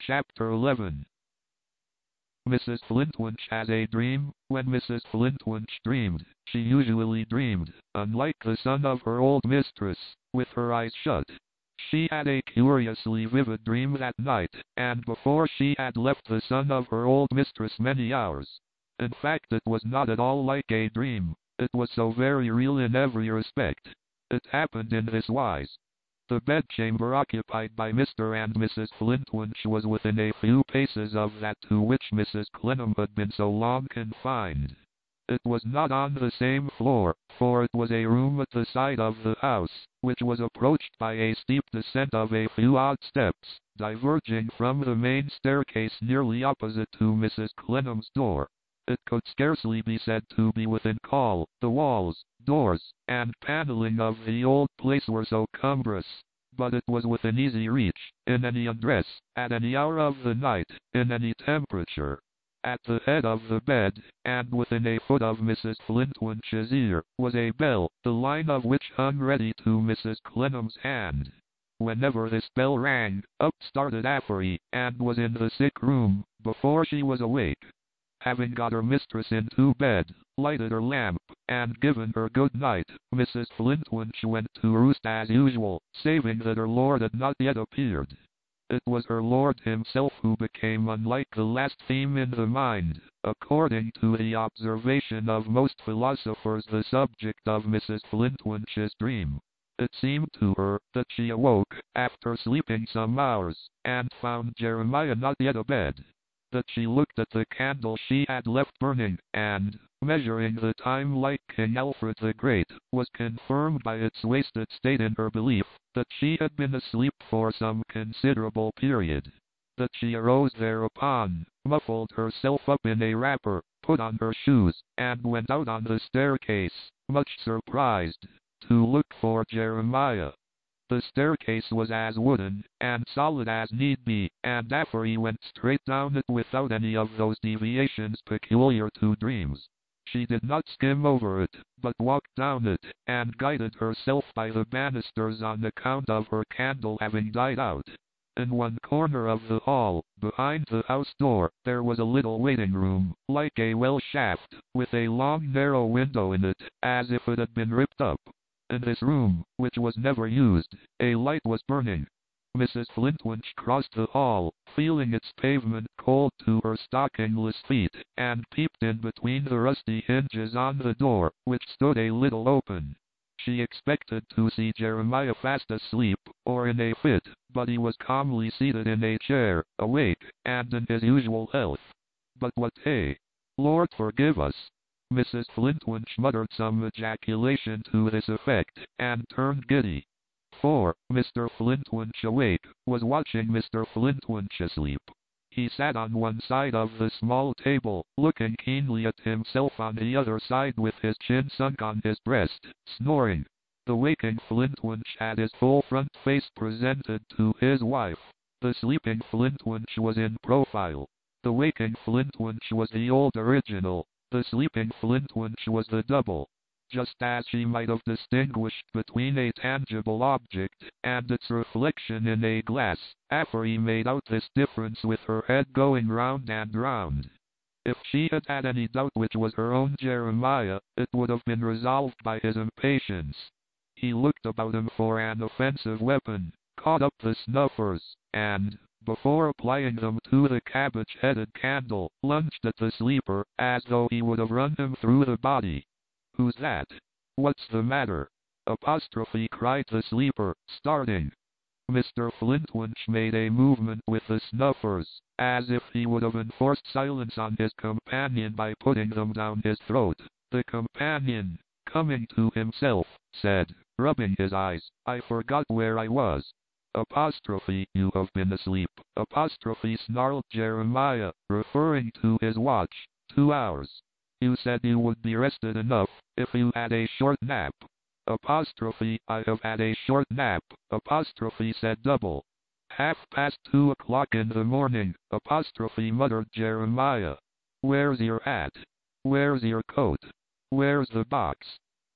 Chapter 11. Mrs. Flintwinch has a dream. When Mrs. Flintwinch dreamed, she usually dreamed, unlike the son of her old mistress, with her eyes shut. She had a curiously vivid dream that night, and before she had left the son of her old mistress many hours. In fact, it was not at all like a dream. It was so very real in every respect. It happened in this wise. The bedchamber occupied by Mr. and Mrs. Flintwinch was within a few paces of that to which Mrs. Clennam had been so long confined. It was not on the same floor, for it was a room at the side of the house, which was approached by a steep descent of a few odd steps, diverging from the main staircase nearly opposite to Mrs. Clennam's door. It could scarcely be said to be within call. The walls, doors, and paneling of the old place were so cumbrous, but it was within easy reach, in any undress, at any hour of the night, in any temperature. At the head of the bed, and within a foot of Mrs. Flintwinch's ear, was a bell, the line of which hung ready to Mrs. Clennam's hand. Whenever this bell rang, up started Affery, and was in the sick room, before she was awake. Having got her mistress into bed, lighted her lamp, and given her good night, Mrs. Flintwinch went to roost as usual, saving that her lord had not yet appeared. It was her lord himself who became unlike the last theme in the mind. According to the observation of most philosophers, the subject of Mrs. Flintwinch's dream. It seemed to her that she awoke, after sleeping some hours, and found Jeremiah not yet abed. That she looked at the candle she had left burning, and, measuring the time like King Alfred the Great, was confirmed by its wasted state in her belief that she had been asleep for some considerable period. That she arose thereupon, muffled herself up in a wrapper, put on her shoes, and went out on the staircase, much surprised, to look for Jeremiah. The staircase was as wooden and solid as need be, and Affery went straight down it without any of those deviations peculiar to dreams. She did not skim over it, but walked down it, and guided herself by the banisters on account of her candle having died out. In one corner of the hall, behind the house door, there was a little waiting room, like a well shaft, with a long narrow window in it, as if it had been ripped up. In this room, which was never used, a light was burning. Mrs. Flintwinch crossed the hall, feeling its pavement cold to her stockingless feet, and peeped in between the rusty hinges on the door, which stood a little open. She expected to see Jeremiah fast asleep, or in a fit, but he was calmly seated in a chair, awake, and in his usual health. But what hey? Lord forgive us! Mrs. Flintwinch muttered some ejaculation to this effect, and turned giddy. For, Mr. Flintwinch awake, was watching Mr. Flintwinch asleep. He sat on one side of the small table, looking keenly at himself on the other side with his chin sunk on his breast, snoring. The waking Flintwinch had his full front face presented to his wife. The sleeping Flintwinch was in profile. The waking Flintwinch was the old original. The sleeping Flintwinch was the double. Just as she might have distinguished between a tangible object and its reflection in a glass, Affery made out this difference with her head going round and round. If she had had any doubt which was her own Jeremiah, it would have been resolved by his impatience. He looked about him for an offensive weapon, caught up the snuffers, and, before applying them to the cabbage-headed candle, lunged at the sleeper, as though he would have run him through the body. "Who's that? What's the matter?" cried the sleeper, starting. Mr. Flintwinch made a movement with the snuffers, as if he would have enforced silence on his companion by putting them down his throat. The companion, coming to himself, said, rubbing his eyes, "I forgot where I was." "You have been asleep," snarled Jeremiah, referring to his watch. 2 hours. "You said you would be rested enough, if you had a short nap." "I have had a short nap," said Double. "2 o'clock in the morning," muttered Jeremiah. "Where's your hat? Where's your coat? Where's the box?"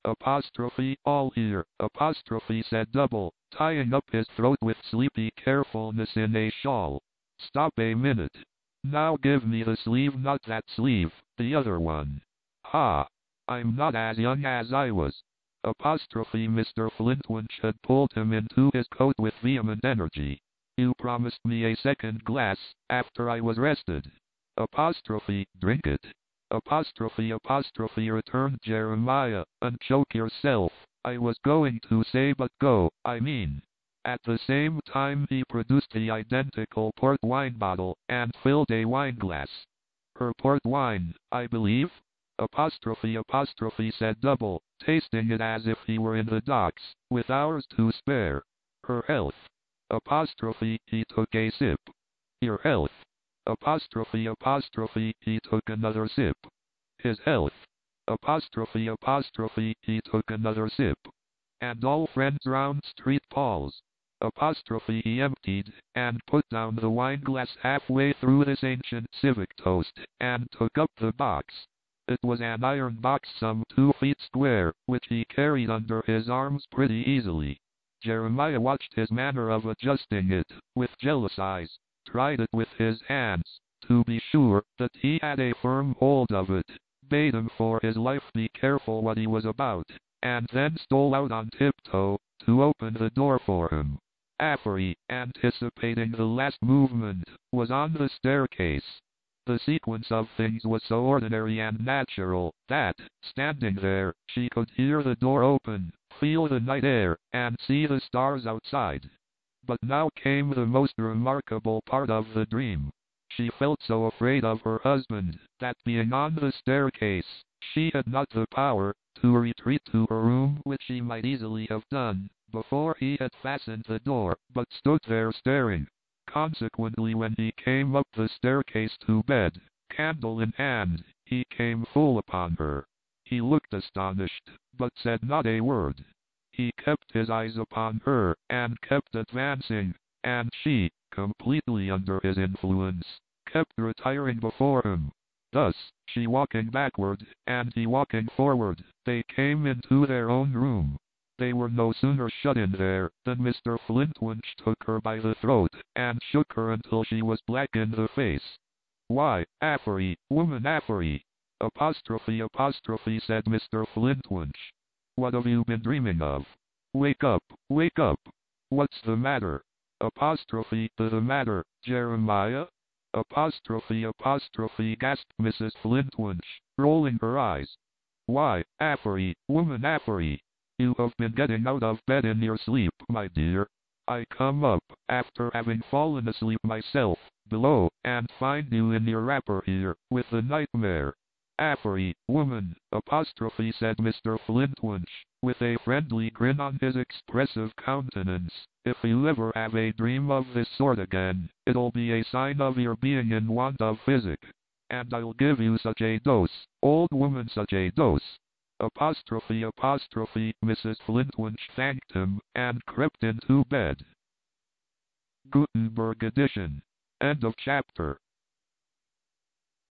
"All here," said Double, tying up his throat with sleepy carefulness in a shawl. Stop a minute. Now give me the sleeve, not that sleeve, the other one. Ha! I'm not as young as I was. Apostrophe Mr. Flintwinch had pulled him into his coat with vehement energy. You promised me a second glass, after I was rested. Apostrophe, drink it. Apostrophe returned Jeremiah, unchoke yourself. I was going to say but go, I mean. At the same time he produced the identical port wine bottle, and filled a wineglass. Her port wine, I believe? Apostrophe said Double, tasting it as if he were in the docks, with hours to spare. Her health. Apostrophe, he took a sip. Your health. Apostrophe, he took another sip. His health. Apostrophe, he took another sip. And all friends round Street Paul's. Apostrophe, he emptied, and put down the wineglass halfway through this ancient civic toast, and took up the box. It was an iron box some 2 feet square, which he carried under his arms pretty easily. Jeremiah watched his manner of adjusting it, with jealous eyes, tried it with his hands, to be sure that he had a firm hold of it, bade him for his life be careful what he was about, and then stole out on tiptoe, to open the door for him. Affery, anticipating the last movement, was on the staircase. The sequence of things was so ordinary and natural, that, standing there, she could hear the door open, feel the night air, and see the stars outside. But now came the most remarkable part of the dream. She felt so afraid of her husband, that being on the staircase, she had not the power to retreat to her room, which she might easily have done, before he had fastened the door, but stood there staring. Consequently, when he came up the staircase to bed, candle in hand, he came full upon her. He looked astonished, but said not a word. He kept his eyes upon her, and kept advancing, and she, completely under his influence, kept retiring before him. Thus, she walking backward, and he walking forward, they came into their own room. They were no sooner shut in there, than Mr. Flintwinch took her by the throat, and shook her until she was black in the face. Why, Affery, woman Affery! Apostrophe, said Mr. Flintwinch. What have you been dreaming of? Wake up, wake up! What's the matter? Apostrophe, the matter, Jeremiah? Apostrophe, gasped Mrs. Flintwinch, rolling her eyes. Why, Affery, woman Affery! You have been getting out of bed in your sleep, my dear. I come up, after having fallen asleep myself, below, and find you in your wrapper here, with the nightmare. Affery, woman, apostrophe said Mr. Flintwinch, with a friendly grin on his expressive countenance. If you ever have a dream of this sort again, it'll be a sign of your being in want of physic. And I'll give you such a dose, old woman, such a dose. Apostrophe, Mrs. Flintwinch thanked him, and crept into bed. Gutenberg edition. End of chapter.